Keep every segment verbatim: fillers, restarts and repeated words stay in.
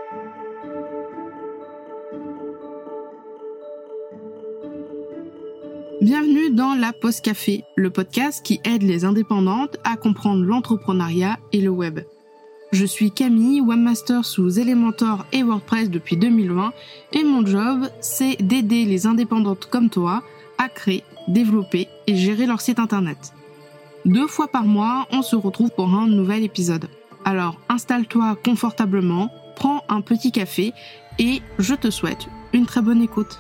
Bienvenue dans la Pause Café, le podcast qui aide les indépendantes à comprendre l'entrepreneuriat et le web. Je suis Camille, webmaster sous Elementor et WordPress depuis deux mille vingt et mon job, c'est d'aider les indépendantes comme toi à créer, développer et gérer leur site internet. Deux fois par mois, on se retrouve pour un nouvel épisode. Alors installe-toi confortablement, prends un petit café et je te souhaite une très bonne écoute.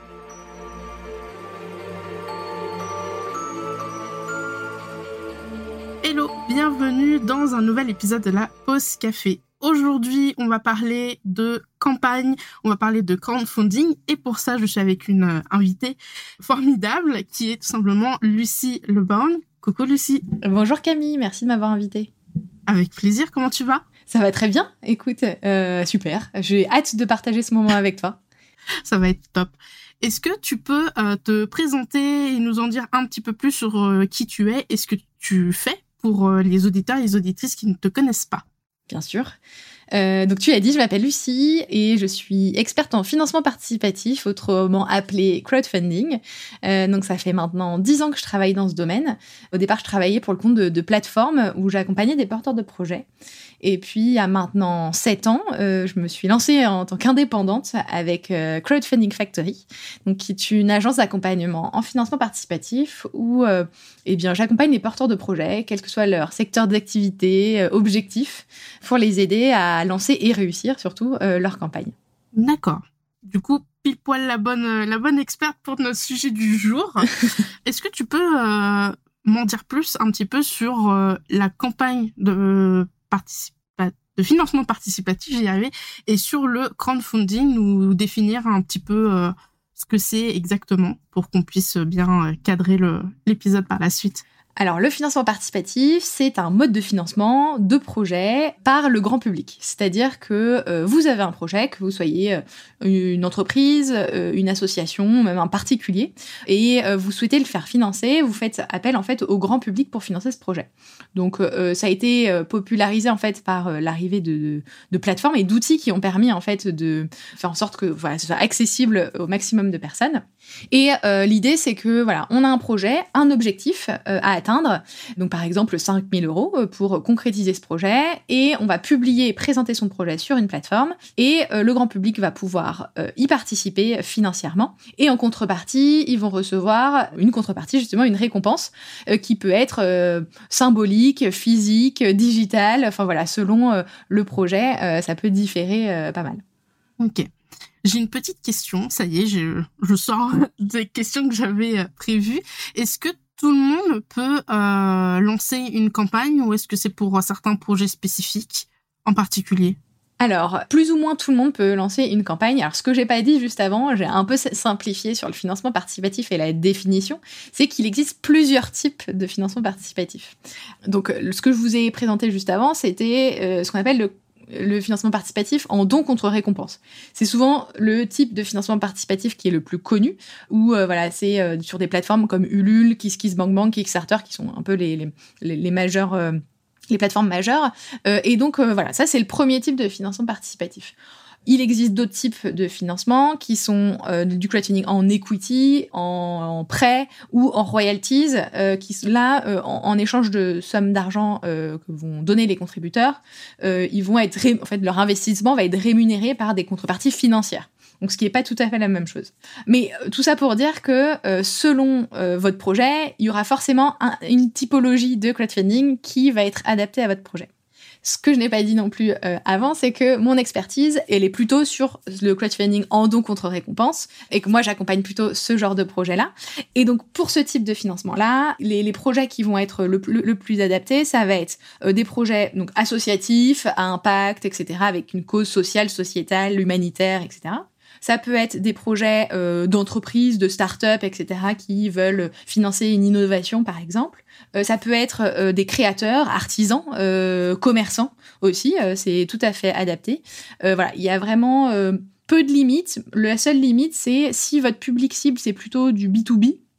Hello, bienvenue dans un nouvel épisode de la Pause Café. Aujourd'hui, on va parler de campagne, on va parler de crowdfunding et pour ça, je suis avec une euh, invitée formidable qui est tout simplement Lucie Leborgne. Coucou Lucie. Bonjour Camille, merci de m'avoir invitée. Avec plaisir, comment tu vas ? Ça va très bien, écoute, euh, super. J'ai hâte de partager ce moment avec toi. Ça va être top. Est-ce que tu peux euh, te présenter et nous en dire un petit peu plus sur euh, qui tu es et ce que tu fais pour euh, les auditeurs et les auditrices qui ne te connaissent pas? Bien sûr. Euh, donc tu l'as dit, je m'appelle Lucie et je suis experte en financement participatif, autrement appelé crowdfunding. Euh, donc ça fait maintenant dix ans que je travaille dans ce domaine. Au départ, je travaillais pour le compte de, de plateformes où j'accompagnais des porteurs de projets. Et puis, il y a maintenant sept ans, euh, je me suis lancée en tant qu'indépendante avec euh, Crowdfunding Factory, donc qui est une agence d'accompagnement en financement participatif où euh, eh bien, j'accompagne les porteurs de projets, quel que soit leur secteur d'activité, euh, objectif, pour les aider à lancer et réussir surtout euh, leur campagne. D'accord. Du coup, pile poil la bonne, la bonne experte pour notre sujet du jour. Est-ce que tu peux euh, m'en dire plus un petit peu sur euh, la campagne de Participa- de financement participatif, j'y arrivais, et sur le crowdfunding, nous définir un petit peu euh, ce que c'est exactement pour qu'on puisse bien euh, cadrer le, l'épisode par la suite. Alors, le financement participatif, c'est un mode de financement de projet par le grand public. C'est-à-dire que euh, vous avez un projet, que vous soyez euh, une entreprise, euh, une association, même un particulier, et euh, vous souhaitez le faire financer, vous faites appel en fait au grand public pour financer ce projet. Donc, euh, ça a été euh, popularisé en fait par euh, l'arrivée de, de, de plateformes et d'outils qui ont permis en fait de faire en sorte que voilà, ce soit accessible au maximum de personnes. Et euh, l'idée, c'est que voilà, on a un projet, un objectif euh, à atteindre. Donc, par exemple, cinq mille euros pour concrétiser ce projet et on va publier et présenter son projet sur une plateforme et euh, le grand public va pouvoir euh, y participer financièrement et en contrepartie, ils vont recevoir une contrepartie, justement une récompense euh, qui peut être euh, symbolique, physique, digitale, enfin voilà, selon euh, le projet, euh, ça peut différer euh, pas mal. Ok. J'ai une petite question, ça y est, je, je sors des questions que j'avais prévues. Est-ce que tout le monde peut euh, lancer une campagne ou est-ce que c'est pour certains projets spécifiques en particulier ? Alors, plus ou moins tout le monde peut lancer une campagne. Alors, ce que j'ai pas dit juste avant, j'ai un peu simplifié sur le financement participatif et la définition, c'est qu'il existe plusieurs types de financement participatif. Donc, ce que je vous ai présenté juste avant, c'était euh, ce qu'on appelle le le financement participatif en don contre récompense. C'est souvent le type de financement participatif qui est le plus connu, où euh, voilà, c'est euh, sur des plateformes comme Ulule, KissKissBankBank, Kickstarter, qui sont un peu les, les, les, les majeurs... Euh, les plateformes majeures. Euh, et donc, euh, voilà, ça, c'est le premier type de financement participatif. Il existe d'autres types de financement qui sont euh, du crowdfunding en equity, en, en prêt ou en royalties, euh, qui là, euh, en, en échange de sommes d'argent euh, que vont donner les contributeurs, euh, ils vont être ré- en fait, leur investissement va être rémunéré par des contreparties financières. Donc, ce qui n'est pas tout à fait la même chose. Mais euh, tout ça pour dire que euh, selon euh, votre projet, il y aura forcément un, une typologie de crowdfunding qui va être adaptée à votre projet. Ce que je n'ai pas dit non plus euh, avant, c'est que mon expertise, elle est plutôt sur le crowdfunding en don contre récompense et que moi, j'accompagne plutôt ce genre de projet-là. Et donc, pour ce type de financement-là, les, les projets qui vont être le, le, le plus adaptés, ça va être euh, des projets donc associatifs, à impact, et cetera, avec une cause sociale, sociétale, humanitaire, et cetera. Ça peut être des projets euh, d'entreprises, de start-up, et cetera, qui veulent financer une innovation, par exemple. Euh, ça peut être euh, des créateurs, artisans, euh, commerçants aussi. Euh, c'est tout à fait adapté. Euh, voilà, il y a vraiment euh, peu de limites. La seule limite, c'est si votre public cible, c'est plutôt du B deux B.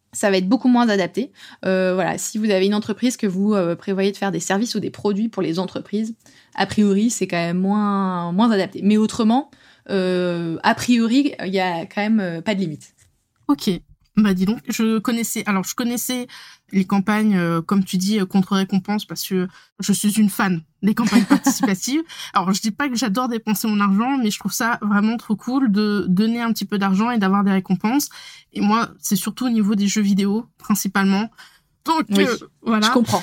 ça va être beaucoup moins adapté. Euh, voilà, si vous avez une entreprise que vous euh, prévoyez de faire des services ou des produits pour les entreprises, a priori, c'est quand même moins, moins adapté. Mais autrement, euh, a priori, il y a quand même euh, pas de limite. Ok. Bah dis donc, je connaissais, alors je connaissais les campagnes, euh, comme tu dis, euh, contre-récompense, parce que je suis une fan des campagnes participatives. Alors je dis pas que j'adore dépenser mon argent, mais je trouve ça vraiment trop cool de donner un petit peu d'argent et d'avoir des récompenses. Et moi, c'est surtout au niveau des jeux vidéo, principalement. Donc oui, euh, voilà. Je comprends.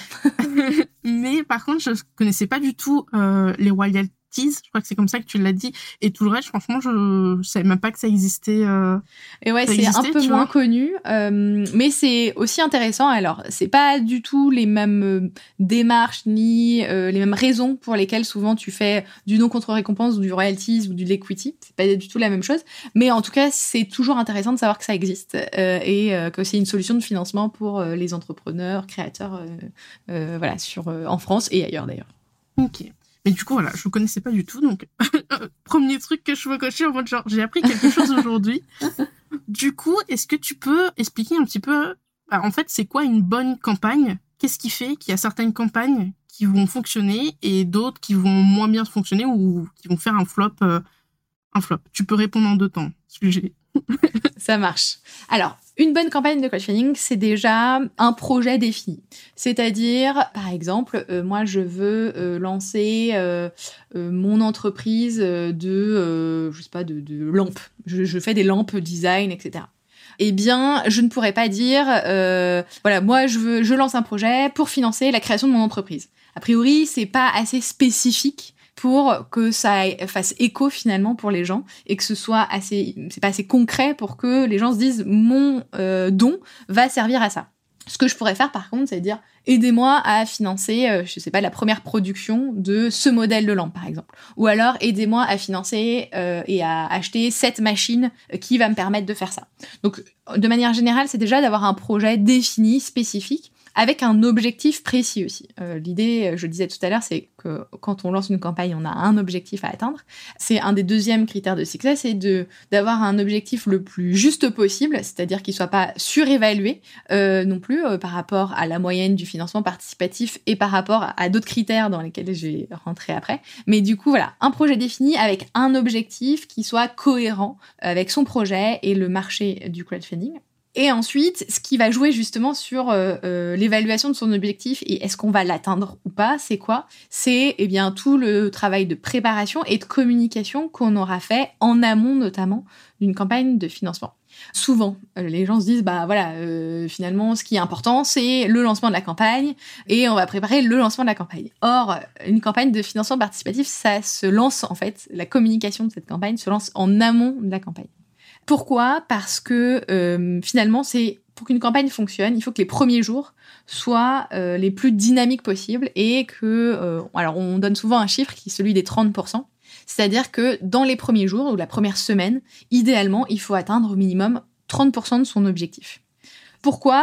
Mais par contre, je connaissais pas du tout euh, les royalties. Je crois que c'est comme ça que tu l'as dit. Et tout le reste, franchement, je, je savais même pas que ça existait. Euh, et ouais, c'est existait, un peu moins vois. connu, euh, mais c'est aussi intéressant. Alors, c'est pas du tout les mêmes euh, démarches ni euh, les mêmes raisons pour lesquelles souvent tu fais du non contre récompense ou du royalties ou du l'equity. C'est pas du tout la même chose. Mais en tout cas, c'est toujours intéressant de savoir que ça existe euh, et euh, que c'est une solution de financement pour euh, les entrepreneurs, créateurs, euh, euh, voilà, sur euh, en France et ailleurs d'ailleurs. Ok. Mais du coup, voilà, je ne connaissais pas du tout. Donc, premier truc que je veux cocher en mode genre, j'ai appris quelque chose aujourd'hui. Du coup, est-ce que tu peux expliquer un petit peu, bah, en fait, c'est quoi une bonne campagne? Qu'est-ce qui fait qu'il y a certaines campagnes qui vont fonctionner et d'autres qui vont moins bien fonctionner ou qui vont faire un flop, euh, un flop? Tu peux répondre en deux temps. Sujet. Ça marche. Alors, une bonne campagne de crowdfunding, c'est déjà un projet défini. C'est-à-dire, par exemple, euh, moi, je veux euh, lancer euh, euh, mon entreprise de, euh, je sais pas, de, de lampes. Je, je fais des lampes design, et cetera. Eh bien, je ne pourrais pas dire, euh, voilà, moi, je veux, je lance un projet pour financer la création de mon entreprise. A priori, c'est pas assez spécifique pour que ça fasse écho finalement pour les gens et que ce soit assez, c'est pas assez concret pour que les gens se disent mon euh, don va servir à ça. Ce que je pourrais faire par contre, c'est dire aidez-moi à financer, euh, je sais pas, la première production de ce modèle de lampe par exemple, ou alors aidez-moi à financer euh, et à acheter cette machine qui va me permettre de faire ça. Donc de manière générale, c'est déjà d'avoir un projet défini, spécifique, avec un objectif précis aussi. Euh, l'idée, je le disais tout à l'heure, c'est que quand on lance une campagne, on a un objectif à atteindre. C'est un des deuxièmes critères de succès, c'est de, d'avoir un objectif le plus juste possible, c'est-à-dire qu'il ne soit pas surévalué euh, non plus euh, par rapport à la moyenne du financement participatif et par rapport à, à d'autres critères dans lesquels je vais rentrer après. Mais du coup, voilà, un projet défini avec un objectif qui soit cohérent avec son projet et le marché du crowdfunding. Et ensuite, ce qui va jouer justement sur euh, euh, l'évaluation de son objectif et est-ce qu'on va l'atteindre ou pas, c'est quoi? C'est eh bien tout le travail de préparation et de communication qu'on aura fait en amont notamment d'une campagne de financement. Souvent, euh, les gens se disent bah voilà, euh, finalement, ce qui est important, c'est le lancement de la campagne et on va préparer le lancement de la campagne. Or, une campagne de financement participatif, ça se lance en fait, la communication de cette campagne se lance en amont de la campagne. Pourquoi ? Parce que euh, finalement, c'est pour qu'une campagne fonctionne, il faut que les premiers jours soient euh, les plus dynamiques possibles et que, euh, alors on donne souvent un chiffre qui est celui des trente pour cent, c'est-à-dire que dans les premiers jours ou la première semaine, idéalement, il faut atteindre au minimum trente pour cent de son objectif. Pourquoi ?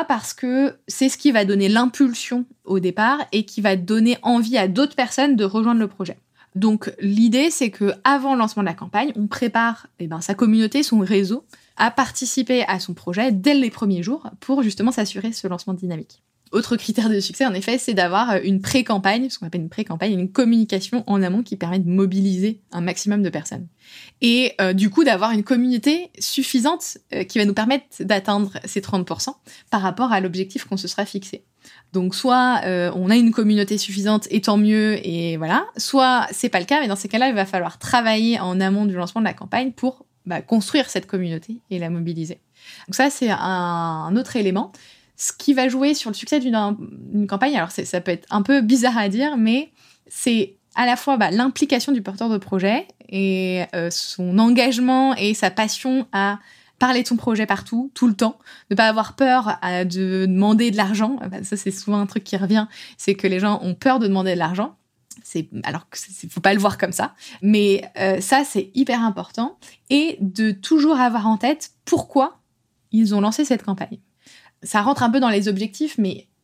Parce que c'est ce qui va donner l'impulsion au départ et qui va donner envie à d'autres personnes de rejoindre le projet. Donc l'idée, c'est que avant le lancement de la campagne, on prépare eh ben, sa communauté, son réseau, à participer à son projet dès les premiers jours pour justement s'assurer ce lancement dynamique. Autre critère de succès, en effet, c'est d'avoir une pré-campagne, ce qu'on appelle une pré-campagne, une communication en amont qui permet de mobiliser un maximum de personnes. Et euh, du coup, d'avoir une communauté suffisante euh, qui va nous permettre d'atteindre ces trente pour cent par rapport à l'objectif qu'on se sera fixé. Donc soit euh, on a une communauté suffisante et tant mieux et voilà, soit c'est pas le cas, mais dans ces cas-là, il va falloir travailler en amont du lancement de la campagne pour bah, construire cette communauté et la mobiliser. Donc ça, c'est un, un autre élément. Ce qui va jouer sur le succès d'une, d'une campagne, alors c'est, ça peut être un peu bizarre à dire, mais c'est à la fois bah, l'implication du porteur de projet et euh, son engagement et sa passion à parler de son projet partout, tout le temps, ne pas avoir peur à de demander de l'argent. Ça, c'est souvent un truc qui revient, c'est que les gens ont peur de demander de l'argent. C'est, alors qu'il ne faut pas le voir comme ça. Mais euh, ça, c'est hyper important. Et de toujours avoir en tête pourquoi ils ont lancé cette campagne. Ça rentre un peu dans les objectifs, mais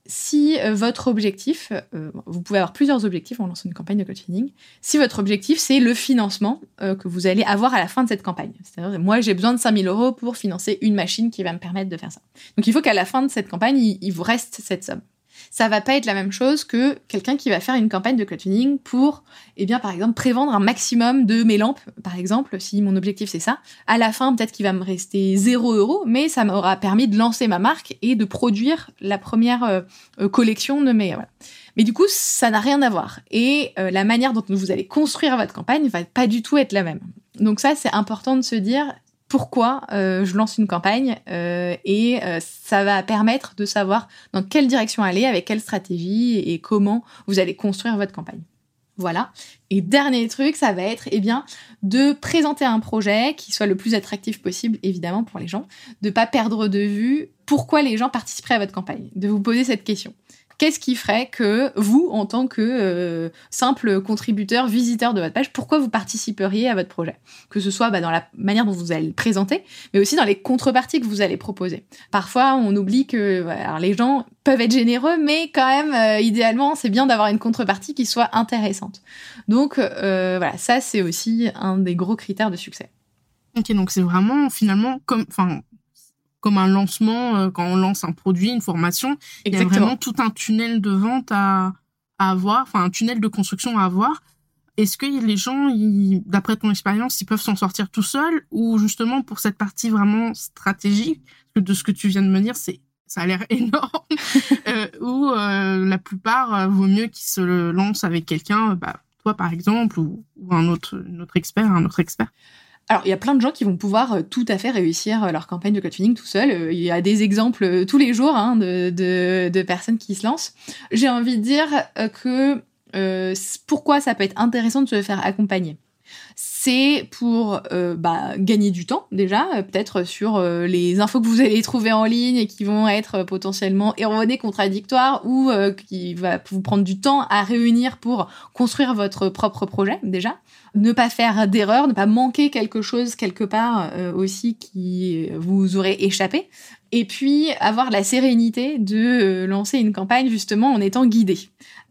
si euh, votre objectif, euh, vous pouvez avoir plusieurs objectifs en lançant une campagne de crowdfunding. Si votre objectif, c'est le financement euh, que vous allez avoir à la fin de cette campagne. C'est-à-dire, moi, j'ai besoin de cinq mille euros pour financer une machine qui va me permettre de faire ça. Donc, il faut qu'à la fin de cette campagne, il, il vous reste cette somme. Ça va pas être la même chose que quelqu'un qui va faire une campagne de crowdfunding pour, eh bien, par exemple, prévendre un maximum de mes lampes, par exemple, si mon objectif c'est ça. À la fin, peut-être qu'il va me rester zéro euro, mais ça m'aura permis de lancer ma marque et de produire la première euh, collection de mes... Voilà. Mais du coup, ça n'a rien à voir. Et euh, la manière dont vous allez construire votre campagne va pas du tout être la même. Donc ça, c'est important de se dire... pourquoi euh, je lance une campagne euh, et euh, ça va permettre de savoir dans quelle direction aller, avec quelle stratégie et comment vous allez construire votre campagne. Voilà. Et dernier truc, ça va être eh bien, de présenter un projet qui soit le plus attractif possible, évidemment, pour les gens, de ne pas perdre de vue pourquoi les gens participeraient à votre campagne, de vous poser cette question. Qu'est-ce qui ferait que vous, en tant que euh, simple contributeur, visiteur de votre page, pourquoi vous participeriez à votre projet ? Que ce soit bah, dans la manière dont vous allez le présenter, mais aussi dans les contreparties que vous allez proposer. Parfois, on oublie que alors, les gens peuvent être généreux, mais quand même, euh, idéalement, c'est bien d'avoir une contrepartie qui soit intéressante. Donc, euh, voilà, ça, c'est aussi un des gros critères de succès. Ok, donc c'est vraiment, finalement, comme... enfin. comme un lancement, euh, quand on lance un produit, une formation, Exactement. Il y a vraiment tout un tunnel de vente à, à avoir, enfin un tunnel de construction à avoir. Est-ce que les gens, ils, d'après ton expérience, ils peuvent s'en sortir tout seuls ou justement pour cette partie vraiment stratégique, de ce que tu viens de me dire, c'est, ça a l'air énorme, euh, ou euh, la plupart, euh, vaut mieux qu'ils se lancent avec quelqu'un, bah, toi par exemple, ou, ou un autre, un autre expert, un autre expert. Alors, il y a plein de gens qui vont pouvoir euh, tout à fait réussir euh, leur campagne de crowdfunding tout seul. Euh, il y a des exemples euh, tous les jours hein, de, de, de personnes qui se lancent. J'ai envie de dire euh, que euh, pourquoi ça peut être intéressant de se faire accompagner. C'est pour euh, bah, gagner du temps, déjà, euh, peut-être sur euh, les infos que vous allez trouver en ligne et qui vont être euh, potentiellement erronées, contradictoires, ou euh, qui va vous prendre du temps à réunir pour construire votre propre projet, déjà. Ne pas faire d'erreur, ne pas manquer quelque chose quelque part euh, aussi qui vous aurait échappé. Et puis, avoir la sérénité de euh, lancer une campagne, justement, en étant guidé. Pourquoi ?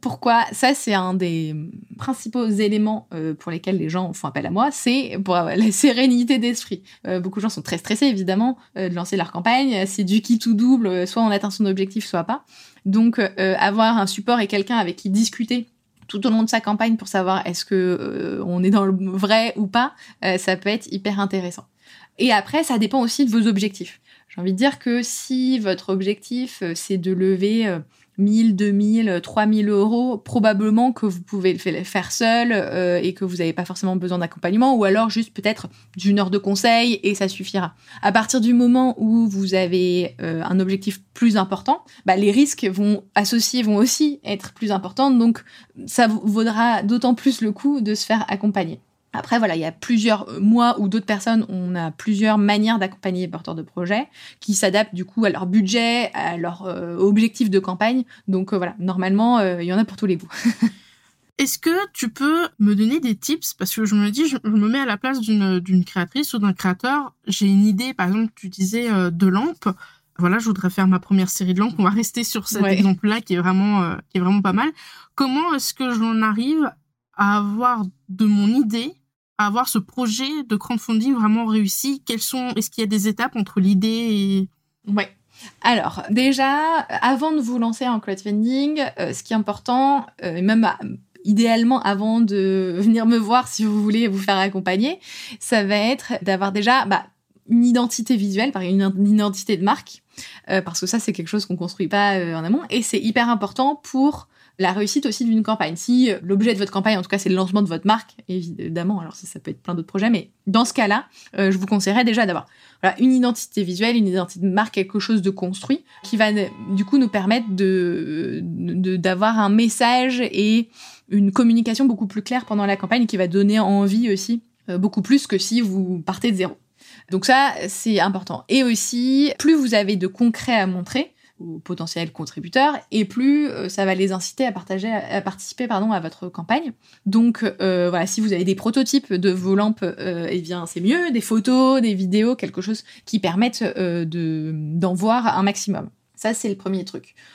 Ça, c'est un des principaux éléments euh, pour lesquels les gens font appel à moi, c'est pour avoir la sérénité d'esprit. Euh, beaucoup de gens sont très stressés, évidemment, euh, de lancer leur campagne. C'est du qui tout double, soit on atteint son objectif, soit pas. Donc, euh, avoir un support et quelqu'un avec qui discuter tout au long de sa campagne pour savoir est-ce que euh, on est dans le vrai ou pas, euh, ça peut être hyper intéressant. Et après, ça dépend aussi de vos objectifs. J'ai envie de dire que si votre objectif, euh, c'est de lever euh, mille, deux mille, trois mille euros, probablement que vous pouvez le faire seul euh, et que vous n'avez pas forcément besoin d'accompagnement, ou alors juste peut-être d'une heure de conseil et ça suffira. À partir du moment où vous avez euh, un objectif plus important, bah, les risques vont associés vont aussi être plus importants, donc ça vaudra d'autant plus le coup de se faire accompagner. Après, voilà, il y a plusieurs, moi ou d'autres personnes, on a plusieurs manières d'accompagner les porteurs de projets qui s'adaptent du coup à leur budget, à leur euh, objectif de campagne. Donc euh, voilà, normalement, euh, il y en a pour tous les goûts. Est-ce que tu peux me donner des tips ? Parce que je me dis, je, je me mets à la place d'une, d'une créatrice ou d'un créateur. J'ai une idée, par exemple, tu disais euh, de lampes. Voilà, je voudrais faire ma première série de lampes. On va rester sur cet ouais. exemple-là qui est vraiment, euh, qui est vraiment pas mal. Comment est-ce que j'en arrive à avoir de mon idée, à avoir ce projet de crowdfunding vraiment réussi? Quelles sont, est-ce qu'il y a des étapes entre l'idée et... Ouais. Alors, déjà, avant de vous lancer en crowdfunding, euh, ce qui est important, euh, et même à, idéalement avant de venir me voir si vous voulez vous faire accompagner, ça va être d'avoir déjà bah, une identité visuelle, par une, une identité de marque, euh, parce que ça, c'est quelque chose qu'on construit pas euh, en amont, et c'est hyper important pour la réussite aussi d'une campagne. Si l'objet de votre campagne, en tout cas, c'est le lancement de votre marque, évidemment, alors ça, ça peut être plein d'autres projets, mais dans ce cas-là, euh, je vous conseillerais déjà d'avoir voilà, une identité visuelle, une identité de marque, quelque chose de construit, qui va du coup nous permettre de, de, d'avoir un message et une communication beaucoup plus claire pendant la campagne, qui va donner envie aussi, euh, beaucoup plus que si vous partez de zéro. Donc ça, c'est important. Et aussi, plus vous avez de concret à montrer, aux potentiels contributeurs, et plus euh, ça va les inciter à partager, à participer pardon, à votre campagne. Donc euh, voilà, si vous avez des prototypes de vos lampes, euh, eh bien c'est mieux, des photos, des vidéos, quelque chose qui permette euh, de, d'en voir un maximum. Ça, c'est le premier truc.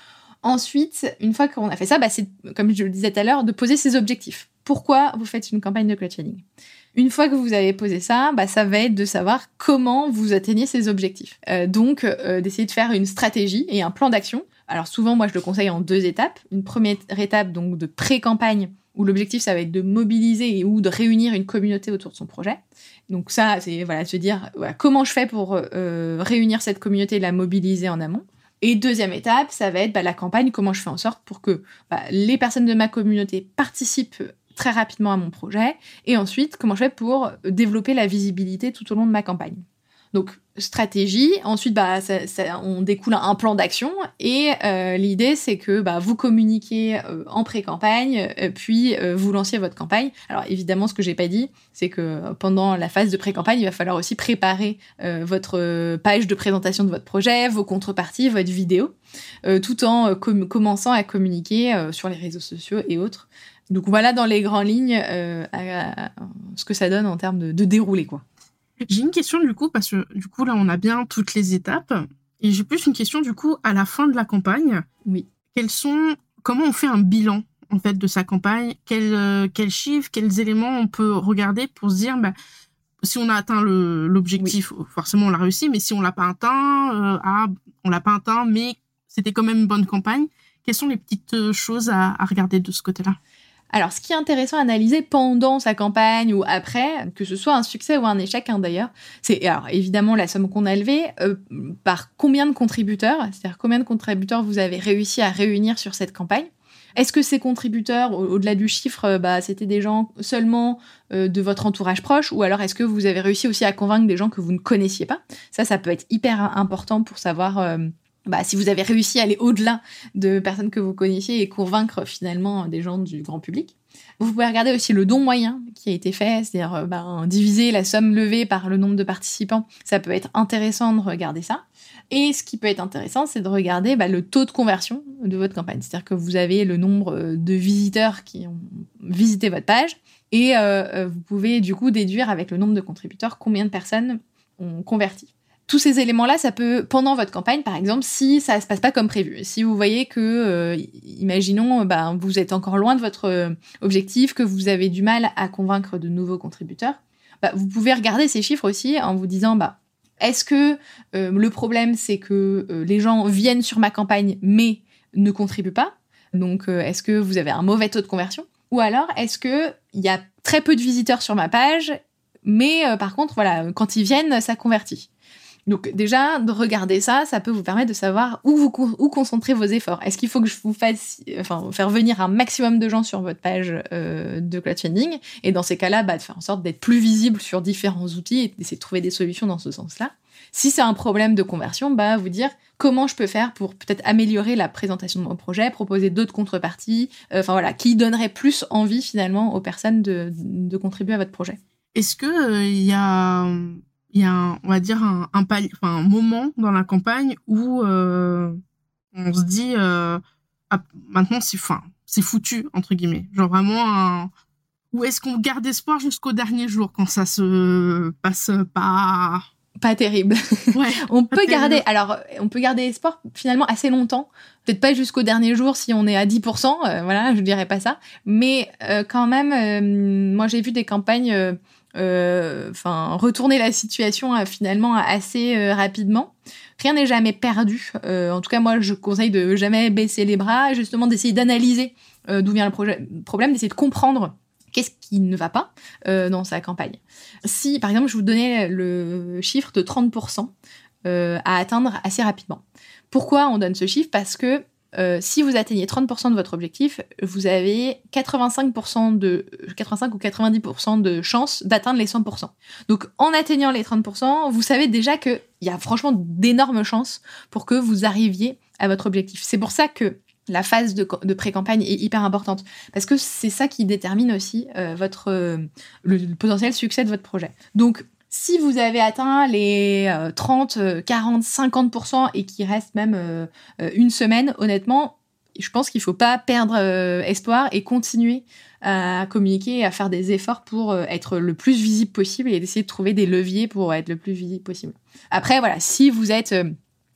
Ensuite, une fois qu'on a fait ça, bah, c'est, comme je le disais tout à l'heure, de poser ses objectifs. Pourquoi vous faites une campagne de crowdfunding ? Une fois que vous avez posé ça, bah, ça va être de savoir comment vous atteignez ces objectifs. Euh, donc, euh, d'essayer de faire une stratégie et un plan d'action. Alors souvent, moi, je le conseille en deux étapes. Une première étape, donc, de pré-campagne, où l'objectif, ça va être de mobiliser et ou de réunir une communauté autour de son projet. Donc ça, c'est voilà, se dire voilà, comment je fais pour euh, réunir cette communauté et la mobiliser en amont. Et deuxième étape, ça va être bah, la campagne, comment je fais en sorte pour que bah, les personnes de ma communauté participent très rapidement à mon projet, et ensuite, comment je fais pour développer la visibilité tout au long de ma campagne. Donc, stratégie, ensuite, bah, ça, ça, on découle un plan d'action, et euh, l'idée, c'est que bah, vous communiquez euh, en pré-campagne, euh, puis euh, vous lanciez votre campagne. Alors, évidemment, ce que j'ai pas dit, c'est que pendant la phase de pré-campagne, il va falloir aussi préparer euh, votre page de présentation de votre projet, vos contreparties, votre vidéo, euh, tout en euh, com- commençant à communiquer euh, sur les réseaux sociaux et autres. Donc, voilà dans les grandes lignes euh, à, à, ce que ça donne en termes de, de déroulé, quoi. J'ai une question du coup, parce que du coup là on a bien toutes les étapes, et j'ai plus une question du coup à la fin de la campagne. Oui. Quels sont, comment on fait un bilan en fait de sa campagne, quels, euh, quels chiffres, quels éléments on peut regarder pour se dire bah, si on a atteint le, l'objectif, oui. Forcément on l'a réussi, mais si on l'a pas atteint, euh, ah, on l'a pas atteint, mais c'était quand même une bonne campagne. Quelles sont les petites choses à, à regarder de ce côté-là ? Alors, ce qui est intéressant à analyser pendant sa campagne ou après, que ce soit un succès ou un échec hein, d'ailleurs, c'est alors, évidemment la somme qu'on a levée euh, par combien de contributeurs, c'est-à-dire combien de contributeurs vous avez réussi à réunir sur cette campagne. Est-ce que ces contributeurs, au- au-delà du chiffre, euh, bah, c'était des gens seulement euh, de votre entourage proche, ou alors est-ce que vous avez réussi aussi à convaincre des gens que vous ne connaissiez pas ? Ça, ça peut être hyper important pour savoir... Euh, Bah, si vous avez réussi à aller au-delà de personnes que vous connaissiez et convaincre finalement des gens du grand public. Vous pouvez regarder aussi le don moyen qui a été fait, c'est-à-dire bah, diviser la somme levée par le nombre de participants. Ça peut être intéressant de regarder ça. Et ce qui peut être intéressant, c'est de regarder bah, le taux de conversion de votre campagne. C'est-à-dire que vous avez le nombre de visiteurs qui ont visité votre page et euh, vous pouvez du coup déduire avec le nombre de contributeurs combien de personnes ont converti. Tous ces éléments-là, ça peut, pendant votre campagne, par exemple, si ça se passe pas comme prévu, si vous voyez que, euh, imaginons, ben, vous êtes encore loin de votre euh, objectif, que vous avez du mal à convaincre de nouveaux contributeurs, bah, vous pouvez regarder ces chiffres aussi en vous disant, bah, est-ce que euh, le problème, c'est que euh, les gens viennent sur ma campagne, mais ne contribuent pas ? Donc, euh, est-ce que vous avez un mauvais taux de conversion ? Ou alors, est-ce qu'il y a très peu de visiteurs sur ma page, mais euh, par contre, voilà, quand ils viennent, ça convertit ? Donc déjà, de regarder ça, ça peut vous permettre de savoir où vous où concentrer vos efforts. Est-ce qu'il faut que je vous fasse, enfin, faire venir un maximum de gens sur votre page euh, de crowdfunding ? Et dans ces cas-là, bah, de faire en sorte d'être plus visible sur différents outils et d'essayer de trouver des solutions dans ce sens-là. Si c'est un problème de conversion, bah, vous dire comment je peux faire pour peut-être améliorer la présentation de mon projet, proposer d'autres contreparties, euh, enfin voilà, qui donneraient plus envie finalement aux personnes de, de contribuer à votre projet. Est-ce que il euh, y a il y a un, on va dire un, un, pali- enfin, un moment dans la campagne où euh, on se dit euh, ah, maintenant c'est fin, c'est foutu entre guillemets, genre vraiment un, ou est-ce qu'on garde espoir jusqu'au dernier jour quand ça se passe pas pas terrible. Ouais, on peut terrible. garder alors on peut garder espoir finalement assez longtemps, peut-être pas jusqu'au dernier jour si on est à dix pour cent, euh, voilà, je dirais pas ça, mais euh, quand même euh, moi j'ai vu des campagnes euh, enfin euh, retourner la situation euh, finalement assez euh, rapidement. Rien n'est jamais perdu. Euh, en tout cas, moi, je conseille de jamais baisser les bras, et justement d'essayer d'analyser euh, d'où vient le projet, problème, d'essayer de comprendre qu'est-ce qui ne va pas euh, dans sa campagne. Si, par exemple, je vous donnais le chiffre de trente pour cent euh, à atteindre assez rapidement. Pourquoi on donne ce chiffre ? Parce que Euh, si vous atteignez trente pour cent de votre objectif, vous avez quatre-vingt-cinq pour cent de, quatre-vingt-cinq ou quatre-vingt-dix pour cent de chances d'atteindre les cent pour cent. Donc, en atteignant les trente pour cent, vous savez déjà qu'il y a franchement d'énormes chances pour que vous arriviez à votre objectif. C'est pour ça que la phase de, de pré-campagne est hyper importante, parce que c'est ça qui détermine aussi euh, votre, euh, le, le potentiel succès de votre projet. Donc, si vous avez atteint les euh, trente, quarante, cinquante pour cent et qu'il reste même euh, une semaine, honnêtement, je pense qu'il ne faut pas perdre euh, espoir et continuer à communiquer et à faire des efforts pour euh, être le plus visible possible et d'essayer de trouver des leviers pour être le plus visible possible. Après, voilà, si vous êtes... Euh,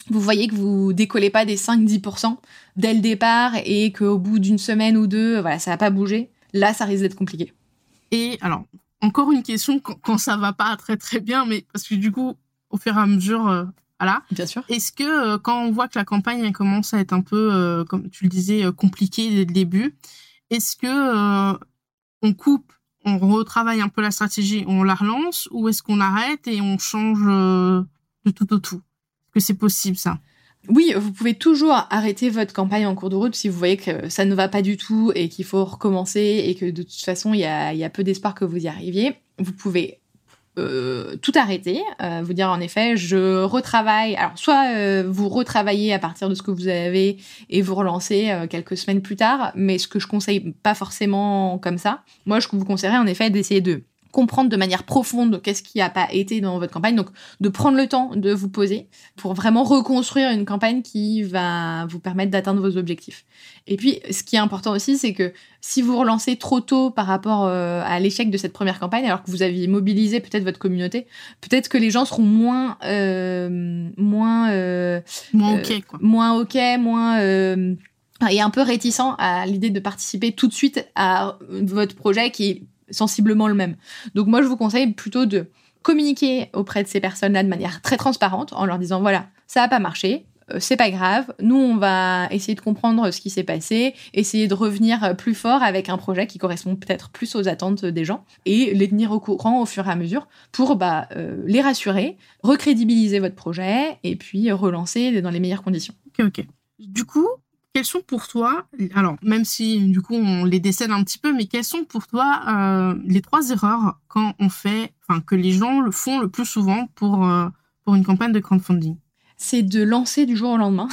vous voyez que vous décollez pas des cinq à dix pour cent dès le départ et qu'au bout d'une semaine ou deux, voilà, ça va pas bouger, là, ça risque d'être compliqué. Et alors, encore une question quand, quand ça va pas très très bien, mais parce que du coup, au fur et à mesure, euh, voilà. Bien sûr. Est-ce que euh, quand on voit que la campagne elle commence à être un peu, euh, comme tu le disais, euh, compliquée dès le début, est-ce que euh, on coupe, on retravaille un peu la stratégie, on la relance, ou est-ce qu'on arrête et on change euh, de tout au tout? Est-ce que c'est possible ça? Oui, vous pouvez toujours arrêter votre campagne en cours de route si vous voyez que ça ne va pas du tout et qu'il faut recommencer et que de toute façon, il y a, il y a peu d'espoir que vous y arriviez. Vous pouvez euh, tout arrêter, euh, vous dire en effet, je retravaille. Alors, soit euh, vous retravaillez à partir de ce que vous avez et vous relancez euh, quelques semaines plus tard, mais ce que je conseille pas forcément comme ça. Moi, je vous conseillerais en effet d'essayer de comprendre de manière profonde qu'est-ce qui n'a pas été dans votre campagne, donc de prendre le temps de vous poser pour vraiment reconstruire une campagne qui va vous permettre d'atteindre vos objectifs. Et puis, ce qui est important aussi, c'est que si vous relancez trop tôt par rapport euh, à l'échec de cette première campagne, alors que vous aviez mobilisé peut-être votre communauté, peut-être que les gens seront moins... Euh, moins euh, moins ok, quoi. Euh, moins ok, moins... Euh, et un peu réticent à l'idée de participer tout de suite à votre projet qui est sensiblement le même. Donc moi, je vous conseille plutôt de communiquer auprès de ces personnes-là de manière très transparente en leur disant, voilà, ça n'a pas marché, euh, c'est pas grave, nous, on va essayer de comprendre ce qui s'est passé, essayer de revenir plus fort avec un projet qui correspond peut-être plus aux attentes des gens et les tenir au courant au fur et à mesure pour bah, euh, les rassurer, recrédibiliser votre projet et puis relancer dans les meilleures conditions. Ok, ok. Du coup, quels sont pour toi, alors même si du coup on les décèle un petit peu, mais quelles sont pour toi euh, les trois erreurs quand on fait, enfin que les gens le font le plus souvent pour euh, pour une campagne de crowdfunding? C'est de lancer du jour au lendemain.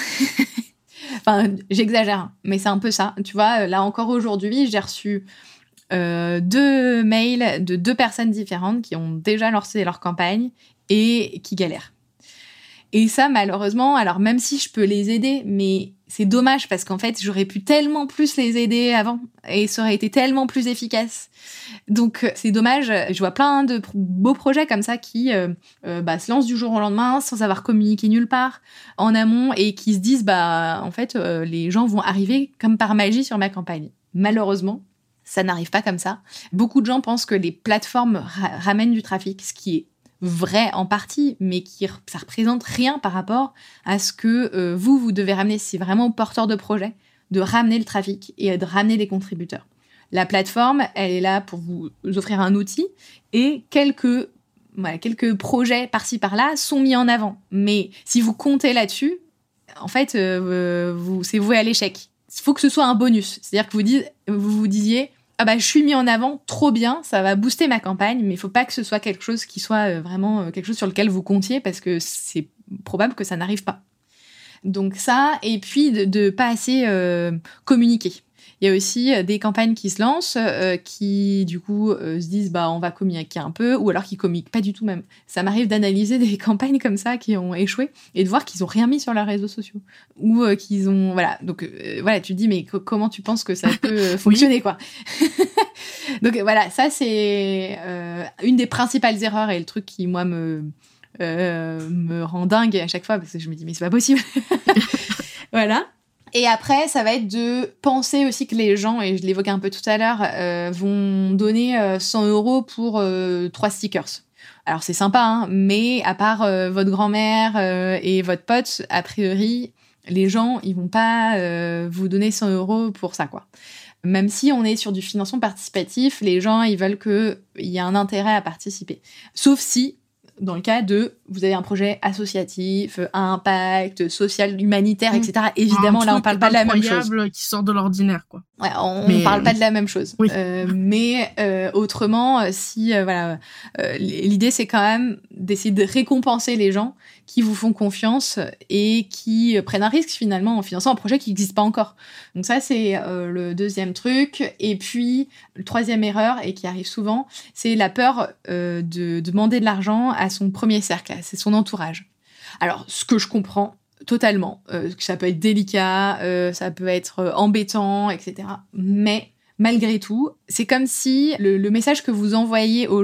Enfin, j'exagère, mais c'est un peu ça. Tu vois, là encore aujourd'hui, j'ai reçu euh, deux mails de deux personnes différentes qui ont déjà lancé leur campagne et qui galèrent. Et ça, malheureusement, alors même si je peux les aider, mais c'est dommage parce qu'en fait, j'aurais pu tellement plus les aider avant et ça aurait été tellement plus efficace. Donc, c'est dommage. Je vois plein de beaux projets comme ça qui euh, euh, bah, se lancent du jour au lendemain sans avoir communiqué nulle part en amont et qui se disent, bah, en fait, euh, les gens vont arriver comme par magie sur ma campagne. Malheureusement, ça n'arrive pas comme ça. Beaucoup de gens pensent que les plateformes ra- ramènent du trafic, ce qui est vrai en partie, mais qui ça représente rien par rapport à ce que euh, vous, vous devez ramener. C'est vraiment porteur de projet de ramener le trafic et de ramener les contributeurs. La plateforme, elle est là pour vous offrir un outil et quelques, voilà, quelques projets par-ci par-là sont mis en avant. Mais si vous comptez là-dessus, en fait, euh, vous, c'est voué à l'échec. Il faut que ce soit un bonus. C'est-à-dire que vous, dites, vous vous disiez ah bah je suis mis en avant, trop bien, ça va booster ma campagne, mais il faut pas que ce soit quelque chose qui soit euh, vraiment euh, quelque chose sur lequel vous comptiez parce que c'est probable que ça n'arrive pas. Donc ça, et puis de, de pas assez euh, communiquer. Il y a aussi des campagnes qui se lancent, euh, qui du coup euh, se disent bah on va communiquer un peu, ou alors qui communiquent pas du tout même. Ça m'arrive d'analyser des campagnes comme ça qui ont échoué et de voir qu'ils ont rien mis sur leurs réseaux sociaux, ou euh, qu'ils ont voilà. Donc euh, voilà, tu te dis mais co- comment tu penses que ça peut euh, fonctionner quoi. Donc voilà, ça c'est euh, une des principales erreurs et le truc qui moi me euh, me rend dingue à chaque fois parce que je me dis mais c'est pas possible. Voilà. Et après, ça va être de penser aussi que les gens, et je l'évoquais un peu tout à l'heure, euh, vont donner euh, cent euros pour euh, trois stickers. Alors, c'est sympa, hein, mais à part euh, votre grand-mère euh, et votre pote, a priori, les gens, ils vont pas euh, vous donner cent euros pour ça, quoi. Même si on est sur du financement participatif, les gens, ils veulent qu'il y ait un intérêt à participer. Sauf si... dans le cas de, vous avez un projet associatif, à impact, social, humanitaire, et cetera. Évidemment, là, on parle pas de la même chose. Qui sort de l'ordinaire, quoi. Ouais, on, mais... on parle pas de la même chose. Oui. Euh, mais euh, autrement, si euh, voilà, euh, l'idée c'est quand même d'essayer de récompenser les gens qui vous font confiance et qui prennent un risque finalement en finançant un projet qui n'existe pas encore. Donc ça c'est euh, le deuxième truc. Et puis le troisième erreur et qui arrive souvent, c'est la peur euh, de demander de l'argent à son premier cercle, c'est son entourage. Alors ce que je comprends totalement, euh, ça peut être délicat, euh, ça peut être euh, embêtant, et cetera. Mais malgré tout, c'est comme si le, le message que vous envoyez aux gens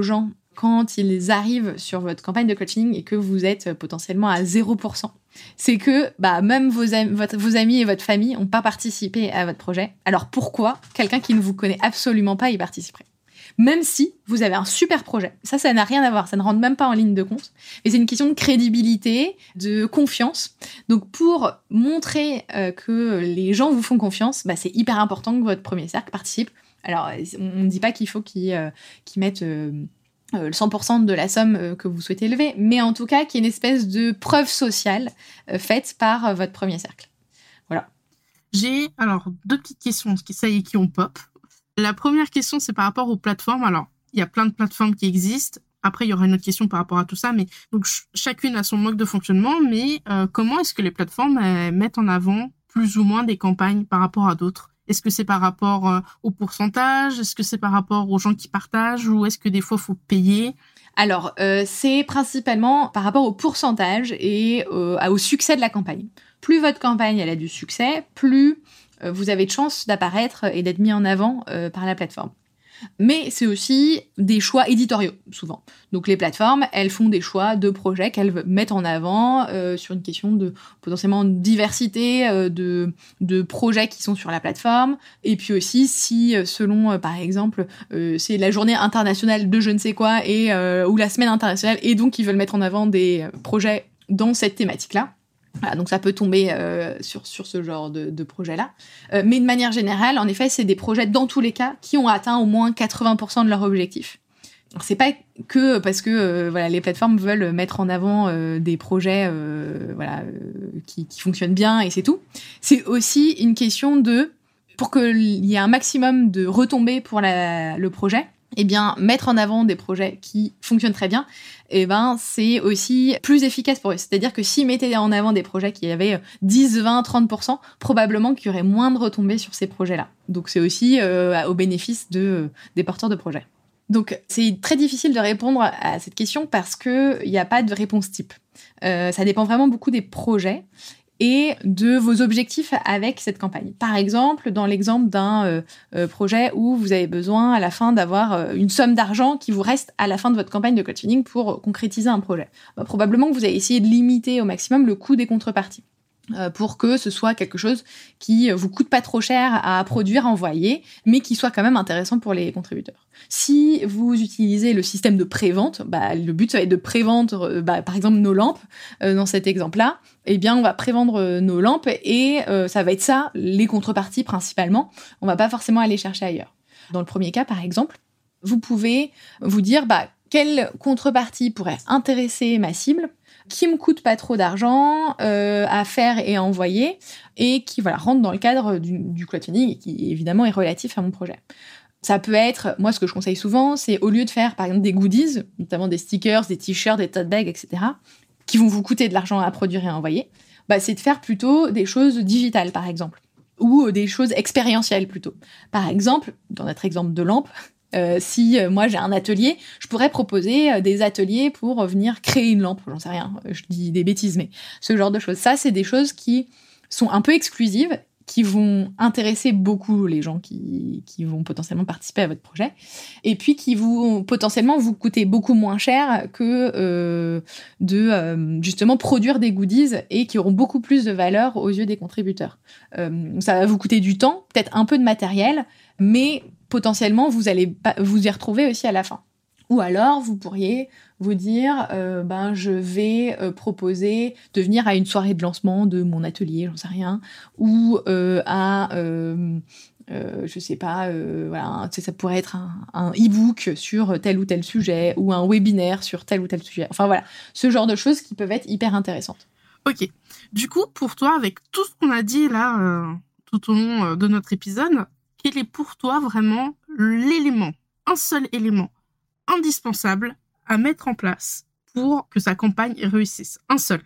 quand ils arrivent sur votre campagne de coaching et que vous êtes potentiellement à zéro pour cent, c'est que bah, même vos, am- votre, vos amis et votre famille n'ont pas participé à votre projet. Alors pourquoi quelqu'un qui ne vous connaît absolument pas y participerait ? Même si vous avez un super projet. Ça, ça n'a rien à voir. Ça ne rentre même pas en ligne de compte. Mais c'est une question de crédibilité, de confiance. Donc, pour montrer euh, que les gens vous font confiance, bah, c'est hyper important que votre premier cercle participe. Alors, on ne dit pas qu'il faut qu'ils, euh, qu'ils mettent euh, euh, cent pour cent de la somme euh, que vous souhaitez lever, mais en tout cas, qu'il y ait une espèce de preuve sociale euh, faite par euh, votre premier cercle. Voilà. J'ai alors deux petites questions, ça y est, qui ont pop. La première question, c'est par rapport aux plateformes. Alors, il y a plein de plateformes qui existent. Après, il y aura une autre question par rapport à tout ça. Mais donc, ch- chacune a son mode de fonctionnement. Mais euh, comment est-ce que les plateformes euh, mettent en avant plus ou moins des campagnes par rapport à d'autres ? Est-ce que c'est par rapport euh, au pourcentage ? Est-ce que c'est par rapport aux gens qui partagent ? Ou est-ce que des fois, il faut payer ? Alors, euh, c'est principalement par rapport au pourcentage et euh, au succès de la campagne. Plus votre campagne elle a du succès, plus euh, vous avez de chances d'apparaître et d'être mis en avant euh, par la plateforme. Mais c'est aussi des choix éditoriaux, souvent. Donc les plateformes, elles font des choix de projets qu'elles mettent en avant euh, sur une question de potentiellement diversité euh, de, de projets qui sont sur la plateforme. Et puis aussi, si selon, euh, par exemple, euh, c'est la journée internationale de je ne sais quoi et, euh, ou la semaine internationale, et donc ils veulent mettre en avant des projets dans cette thématique-là. Voilà, donc ça peut tomber euh, sur, sur ce genre de, de projet-là. Euh, mais de manière générale, en effet, c'est des projets, dans tous les cas, qui ont atteint au moins quatre-vingts pour cent de leur objectif. Alors, c'est pas que parce que euh, voilà, les plateformes veulent mettre en avant euh, des projets euh, voilà, euh, qui, qui fonctionnent bien et c'est tout. C'est aussi une question de, pour qu'il y ait un maximum de retombées pour la, le projet, eh bien, mettre en avant des projets qui fonctionnent très bien, eh ben, c'est aussi plus efficace pour eux. C'est-à-dire que s'ils mettaient en avant des projets qui avaient dix, vingt, trente pour cent, probablement qu'il y aurait moins de retombées sur ces projets-là. Donc, c'est aussi euh, au bénéfice de, euh, des porteurs de projets. Donc, c'est très difficile de répondre à cette question parce qu'il n'y a pas de réponse type. Euh, ça dépend vraiment beaucoup des projets et de vos objectifs avec cette campagne. Par exemple, dans l'exemple d'un euh, euh, projet où vous avez besoin à la fin d'avoir euh, une somme d'argent qui vous reste à la fin de votre campagne de crowdfunding pour concrétiser un projet. Bah, probablement que vous allez essayer de limiter au maximum le coût des contreparties euh, pour que ce soit quelque chose qui vous coûte pas trop cher à produire, à envoyer, mais qui soit quand même intéressant pour les contributeurs. Si vous utilisez le système de prévente, bah, le but ça va être de prévendre, bah, par exemple, nos lampes. Euh, dans cet exemple-là, eh bien, on va prévendre euh, nos lampes et euh, ça va être ça, les contreparties principalement. On va pas forcément aller chercher ailleurs. Dans le premier cas, par exemple, vous pouvez vous dire bah, quelle contrepartie pourrait intéresser ma cible, qui me coûte pas trop d'argent euh, à faire et à envoyer, et qui voilà, rentre dans le cadre du, du crowdfunding et qui évidemment est relatif à mon projet. Ça peut être, moi ce que je conseille souvent, c'est au lieu de faire par exemple des goodies, notamment des stickers, des t-shirts, des tote bags, et cetera, qui vont vous coûter de l'argent à produire et à envoyer, bah, c'est de faire plutôt des choses digitales par exemple, ou des choses expérientielles plutôt. Par exemple, dans notre exemple de lampe, Euh, si euh, moi j'ai un atelier, je pourrais proposer euh, des ateliers pour euh, venir créer une lampe, j'en sais rien, je dis des bêtises, mais ce genre de choses. Ça, c'est des choses qui sont un peu exclusives, qui vont intéresser beaucoup les gens qui, qui vont potentiellement participer à votre projet, et puis qui vont potentiellement vous coûter beaucoup moins cher que euh, de euh, justement produire des goodies et qui auront beaucoup plus de valeur aux yeux des contributeurs. Euh, ça va vous coûter du temps, peut-être un peu de matériel, mais potentiellement, vous allez vous y retrouver aussi à la fin. Ou alors, vous pourriez vous dire, euh, ben, je vais euh, proposer de venir à une soirée de lancement de mon atelier, j'en sais rien, ou euh, à, euh, euh, je sais pas, euh, voilà, ça pourrait être un, un e-book sur tel ou tel sujet, ou un webinaire sur tel ou tel sujet. Enfin voilà, ce genre de choses qui peuvent être hyper intéressantes. Ok. Du coup, pour toi, avec tout ce qu'on a dit là, euh, tout au long euh, de notre épisode, quel est pour toi vraiment l'élément, un seul élément indispensable à mettre en place pour que sa campagne réussisse? Un seul.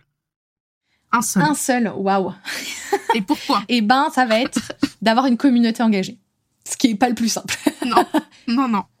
Un seul. Un seul, waouh. Et pourquoi? Eh ben, ça va être d'avoir une communauté engagée. Ce qui n'est pas le plus simple. Non, non, non.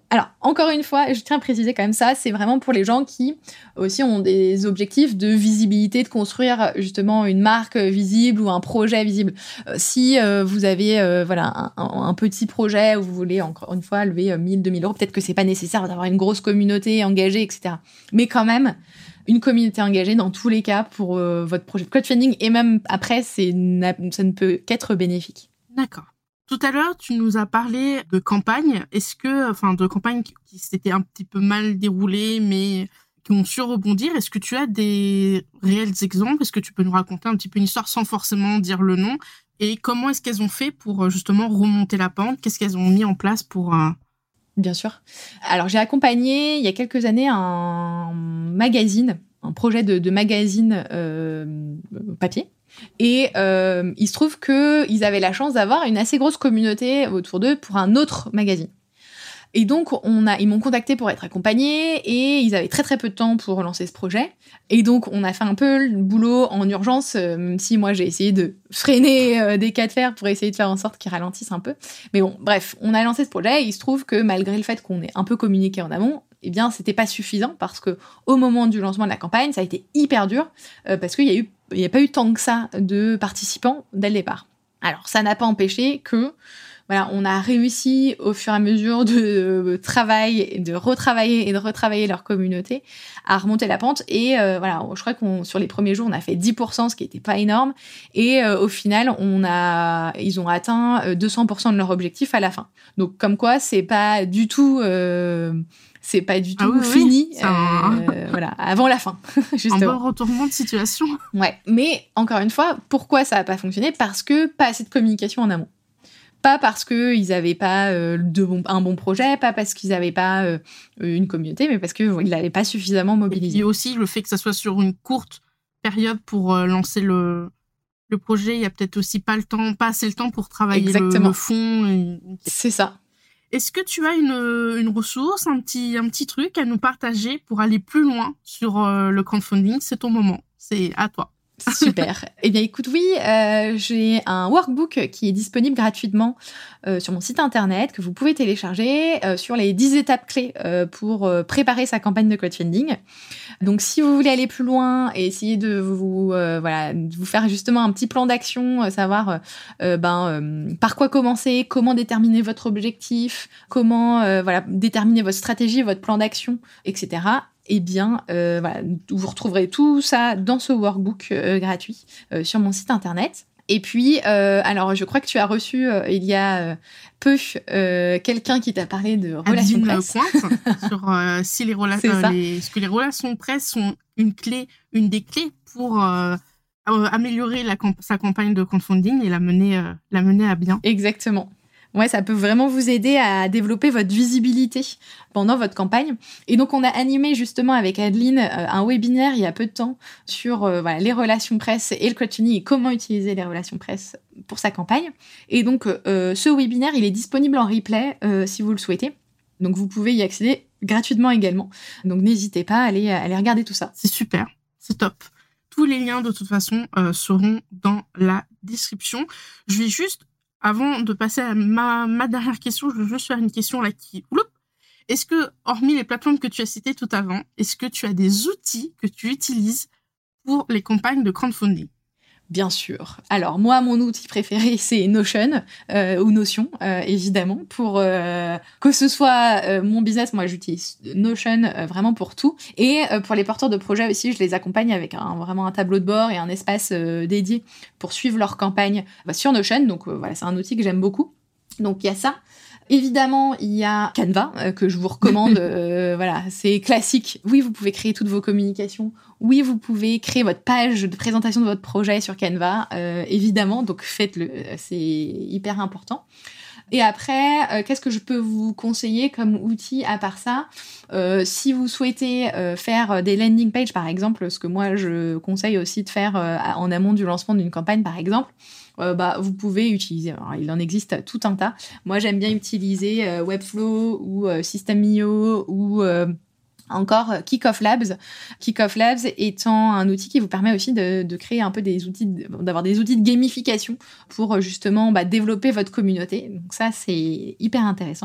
Alors, encore une fois, je tiens à préciser quand même ça, c'est vraiment pour les gens qui aussi ont des objectifs de visibilité, de construire justement une marque visible ou un projet visible. Euh, si euh, vous avez euh, voilà un, un, un petit projet où vous voulez encore une fois lever euh, mille, deux mille euros, peut-être que c'est pas nécessaire d'avoir une grosse communauté engagée, et cetera. Mais quand même, une communauté engagée dans tous les cas pour euh, votre projet de crowdfunding et même après, c'est, ça ne peut qu'être bénéfique. D'accord. Tout à l'heure, tu nous as parlé de campagnes. Est-ce que, enfin, de campagnes qui, qui s'étaient un petit peu mal déroulées, mais qui ont su rebondir. Est-ce que tu as des réels exemples? Est-ce que tu peux nous raconter un petit peu une histoire sans forcément dire le nom? Et comment est-ce qu'elles ont fait pour justement remonter la pente? Qu'est-ce qu'elles ont mis en place pour... Euh... Bien sûr. Alors, j'ai accompagné il y a quelques années un magazine, un projet de, de magazine euh, papier. Et euh, il se trouve qu'ils avaient la chance d'avoir une assez grosse communauté autour d'eux pour un autre magazine. Et donc, on a, ils m'ont contacté pour être accompagnés et ils avaient très très peu de temps pour lancer ce projet. Et donc, on a fait un peu le boulot en urgence, euh, même si moi, j'ai essayé de freiner euh, des cas de fer pour essayer de faire en sorte qu'ils ralentissent un peu. Mais bon, bref, on a lancé ce projet et il se trouve que malgré le fait qu'on ait un peu communiqué en amont, eh bien, c'était pas suffisant parce que au moment du lancement de la campagne, ça a été hyper dur euh, parce qu'il y a eu, il n'y a pas eu tant que ça de participants dès le départ. Alors, ça n'a pas empêché que voilà, on a réussi au fur et à mesure de travail, de retravailler et de retravailler leur communauté à remonter la pente. Et euh, voilà, je crois qu'on sur les premiers jours, on a fait dix pour cent, ce qui n'était pas énorme. Et euh, au final, on a, ils ont atteint deux cents pour cent de leur objectif à la fin. Donc, comme quoi, c'est pas du tout... Euh, c'est pas du tout ah oui, fini, oui, un... euh, voilà, avant la fin, justement. Un bon retournement de situation. Ouais, mais encore une fois, pourquoi ça n'a pas fonctionné? Parce que pas assez de communication en amont. Pas parce qu'ils n'avaient pas euh, de bon, un bon projet, pas parce qu'ils n'avaient pas euh, une communauté, mais parce qu'ils ne l'avaient pas suffisamment mobilisé. Et aussi le fait que ça soit sur une courte période pour euh, lancer le, le projet, il n'y a peut-être aussi pas le temps, pas assez le temps pour travailler le, le fond. Et... C'est ça. Est-ce que tu as une, une ressource, un petit, un petit truc à nous partager pour aller plus loin sur euh, le crowdfunding? C'est ton moment, c'est à toi. Super. Eh bien, écoute, oui, euh, j'ai un workbook qui est disponible gratuitement euh, sur mon site internet que vous pouvez télécharger euh, sur les dix étapes clés euh, pour euh, préparer sa campagne de crowdfunding. Donc, si vous voulez aller plus loin et essayer de vous, euh, voilà, de vous faire justement un petit plan d'action, euh, savoir euh, ben, euh, par quoi commencer, comment déterminer votre objectif, comment euh, voilà, déterminer votre stratégie, votre plan d'action, et cetera, eh bien, euh, voilà, vous retrouverez tout ça dans ce workbook euh, gratuit euh, sur mon site internet. Et puis, euh, alors, je crois que tu as reçu, euh, il y a euh, peu, euh, quelqu'un qui t'a parlé de relations Adeline presse. Pointe, sur euh, si les relations, euh, les, ce que les relations presse sont une clé, une des clés pour euh, améliorer la camp- sa campagne de crowdfunding et la mener, euh, la mener à bien. Exactement. Ouais, ça peut vraiment vous aider à développer votre visibilité pendant votre campagne. Et donc, on a animé justement avec Adeline euh, un webinaire il y a peu de temps sur euh, voilà, les relations presse et le crowdfunding et comment utiliser les relations presse pour sa campagne. Et donc, euh, ce webinaire, il est disponible en replay euh, si vous le souhaitez. Donc, vous pouvez y accéder gratuitement également. Donc, n'hésitez pas à aller, à aller regarder tout ça. C'est super, c'est top. Tous les liens, de toute façon, euh, seront dans la description. Je vais juste... Avant de passer à ma, ma dernière question, je veux juste faire une question là qui... Est-ce que, hormis les plateformes que tu as citées tout avant, est-ce que tu as des outils que tu utilises pour les campagnes de crowdfunding? Bien sûr. Alors, moi, mon outil préféré, c'est Notion, euh, ou Notion, euh, évidemment. Pour euh, que ce soit euh, mon business, moi, j'utilise Notion euh, vraiment pour tout. Et euh, pour les porteurs de projets aussi, je les accompagne avec un, vraiment un tableau de bord et un espace euh, dédié pour suivre leur campagne bah, sur Notion. Donc, euh, voilà, c'est un outil que j'aime beaucoup. Donc, il y a ça. Évidemment, il y a Canva, euh, que je vous recommande. euh, voilà, c'est classique. Oui, vous pouvez créer toutes vos communications. Oui, vous pouvez créer votre page de présentation de votre projet sur Canva, euh, évidemment. Donc, faites-le. C'est hyper important. Et après, euh, qu'est-ce que je peux vous conseiller comme outil à part ça? euh, Si vous souhaitez euh, faire des landing pages, par exemple, ce que moi, je conseille aussi de faire euh, en amont du lancement d'une campagne, par exemple, Euh, bah, vous pouvez utiliser, alors, il en existe tout un tas. Moi, j'aime bien utiliser euh, Webflow ou euh, System.io ou euh, encore euh, Kickoff Labs. Kickoff Labs étant un outil qui vous permet aussi de, de créer un peu des outils, de, d'avoir des outils de gamification pour justement bah, développer votre communauté. Donc ça, c'est hyper intéressant.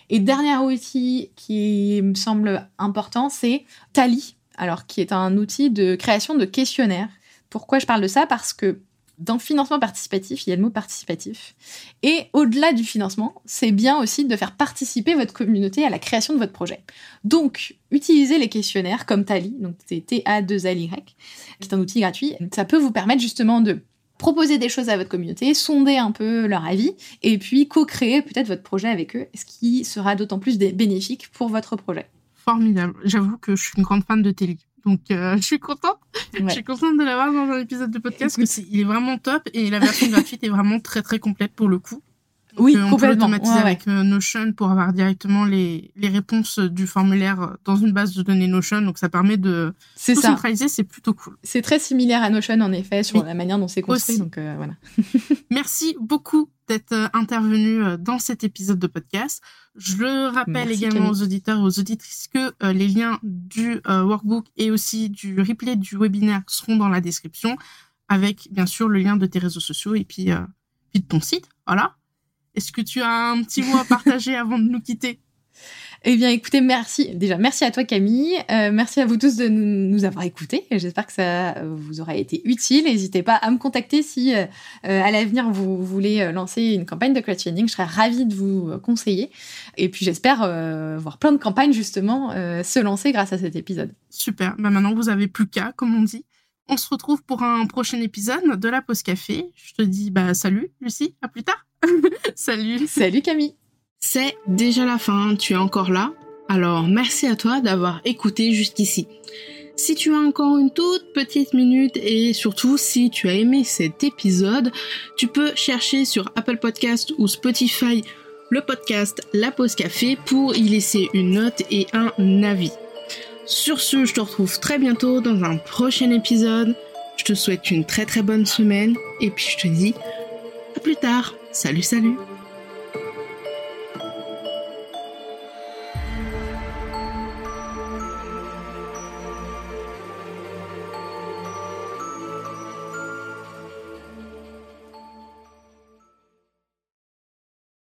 Et dernier outil qui me semble important, c'est Tally, alors qui est un outil de création de questionnaires. Pourquoi je parle de ça ? Parce que dans le financement participatif, il y a le mot participatif. Et au-delà du financement, c'est bien aussi de faire participer votre communauté à la création de votre projet. Donc, utilisez les questionnaires comme Tally, donc c'est T A deux L Y, qui est un outil gratuit. Ça peut vous permettre justement de proposer des choses à votre communauté, sonder un peu leur avis, et puis co-créer peut-être votre projet avec eux, ce qui sera d'autant plus bénéfique pour votre projet. Formidable. J'avoue que je suis une grande fan de Tally. Donc, euh, je suis contente. Ouais. Je suis contente de l'avoir dans un épisode de podcast, parce qu'il est vraiment top, et la version gratuite est vraiment très, très complète pour le coup. Donc, oui, euh, on complètement. peut l'automatiser ouais, avec ouais. euh, Notion pour avoir directement les, les réponses du formulaire dans une base de données Notion. Donc, ça permet de c'est tout ça. centraliser. C'est plutôt cool. C'est très similaire à Notion, en effet, sur oui. la manière dont c'est construit. Aussi. Donc, euh, voilà. Merci beaucoup d'être euh, intervenu euh, dans cet épisode de podcast. Je le rappelle Merci, également Camille. aux auditeurs et aux auditrices que euh, les liens du euh, workbook et aussi du replay du webinaire seront dans la description, avec bien sûr le lien de tes réseaux sociaux et puis, euh, puis de ton site. Voilà. Est-ce que tu as un petit mot à partager avant de nous quitter ? Eh bien, écoutez, merci. Déjà, merci à toi, Camille. Euh, merci à vous tous de nous avoir écoutés. J'espère que ça vous aura été utile. N'hésitez pas à me contacter si, euh, à l'avenir, vous voulez lancer une campagne de crowdfunding. Je serais ravie de vous conseiller. Et puis, j'espère euh, voir plein de campagnes, justement, euh, se lancer grâce à cet épisode. Super. Bah, maintenant, vous n'avez plus qu'à, comme on dit. On se retrouve pour un prochain épisode de la Pause Café. Je te dis bah, salut, Lucie. À plus tard. Salut. Salut, Camille. C'est déjà la fin, tu es encore là? Alors merci à toi d'avoir écouté jusqu'ici. Si tu as encore une toute petite minute et surtout si tu as aimé cet épisode, tu peux chercher sur Apple Podcast ou Spotify le podcast La Pause Café pour y laisser une note et un avis. Sur ce, je te retrouve très bientôt dans un prochain épisode. Je te souhaite une très très bonne semaine et puis je te dis à plus tard. Salut salut.